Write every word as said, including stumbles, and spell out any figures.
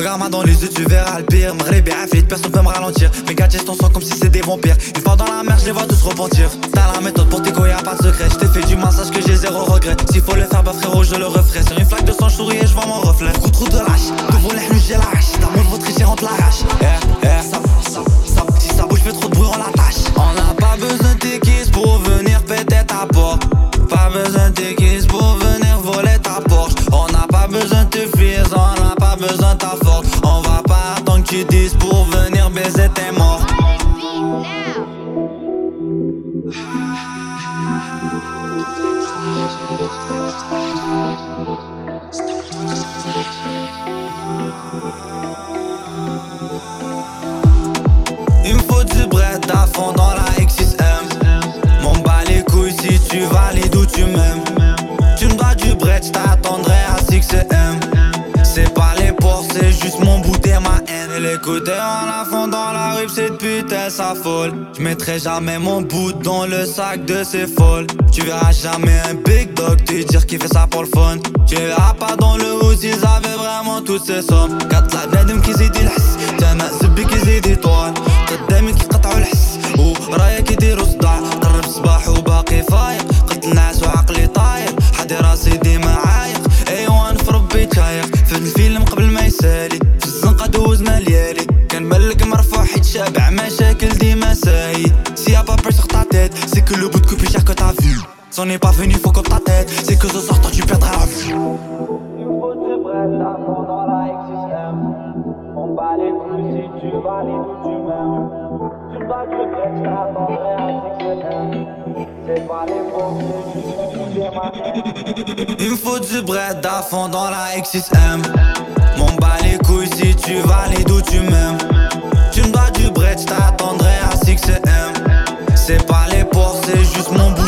Regarde-moi dans les yeux, tu verras le pire. M'rébé afflit, personne peut me ralentir. Mes gadgets ton sang comme si c'est des vampires. Une fois dans la mer, je les vois tous repentir. T'as la méthode pour tes couilles, y'a pas de secret. J't'ai fait du massage que j'ai zéro regret. S'il faut le faire, bah frérot, je le referai. Sur une flaque de sang, je souris et je vois mon reflet. Beaucoup trop de lâche, devant les nuits, j'ai la hache. Ta montre, votre tricher, rentre la hache. Yeah, yeah, ça, ça, ça. Si ça bouge, fait trop de bruit, on l'attache. On n'a pas besoin de tes kisses pour venir péter ta porte. Pas besoin de tes kisses pour venir voler ta Porsche. On n'a pas besoin de tes fils, on n'a pas besoin de ta force. On va pas attendre que tu dises pour venir baiser tes morts. Il me faut du bread à fond dans la X six M. M'en bats les couilles si tu valides ou tu m'aimes. Tu me dois du bread, j't'attendrai à six M. C'est pas les porcs, c'est juste mon bout et ma haine. Et l'écouter en la fond dans la rue, cette pute elle s'affole. J'mettrai jamais mon bout dans le sac de ces folles. Tu verras jamais un big dog te dire qu'il fait ça pour le fun. Tu verras pas dans le hood, ils avaient vraiment toutes ces sommes. قد العباد كيزيد الحس تانا زبي كيزيد يطول. قدامي كيقطعوا الحس ورايا كيديروا صداع. قرب صباح وباقي فايق قلت الناس وعقلي طاير. حدي راسي ديما عايق ايوان في ربي تايق. في الفيلم قبل ما يسالي في الزنقة دوزنا ليالي. كان ملك مرفوع حيت شابع مشاكل ديما سايد. Si y'a pas peur sur ta tête, c'est que le bout de coupe est cher que t'as vu. Si on n'est pas venu, faut comme ta tête, c'est que ce soir toi tu perdras la vue. Il me faut du bread à fond dans la X six M. On bat les couilles si tu valides ou tu m'aimes. Tu me dois du bread, j't'attendrai à six M. C'est pas les pauvres, c'est juste que tu ma haine. Il me faut du bread à fond dans la X six M. M'en bats les couilles si tu valides ou tu m'aimes. Tu me dois du bread, j't'attendrai à six M. C'est pas les porcs, c'est juste mon